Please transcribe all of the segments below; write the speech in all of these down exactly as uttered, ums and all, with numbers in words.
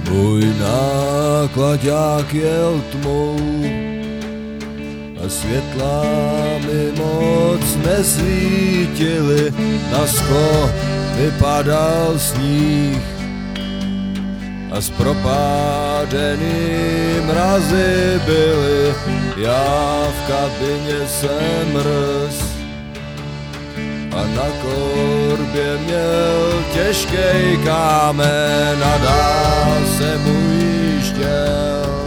Můj náklaďák jel tmou a světla mi moc nesvítily, na sklo vypadal sníh a z propádený mrazy byly, já v kabině jsem mrz a na korbě měl těžkej kámen a dál se mu jížděl.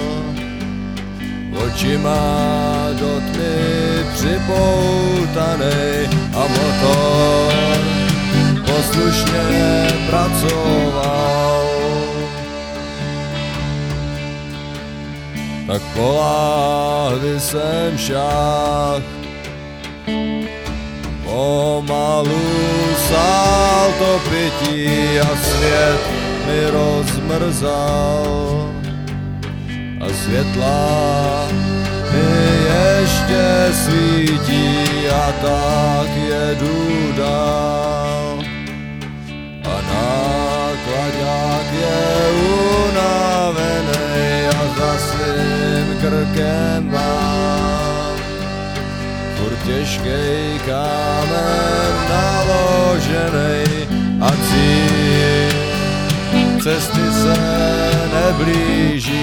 Očima do tmy připoutanej a motor poslušně pracoval. Tak po láhvi jsem šáhl, pomalu sál to pití a svět mi rozmrzal. A světla mi ještě svítí a tak jedu dál. A náklaďák je unavenej a za svým krkem mám furt těžkej kámen naloženej a cíl cesty se neblíží.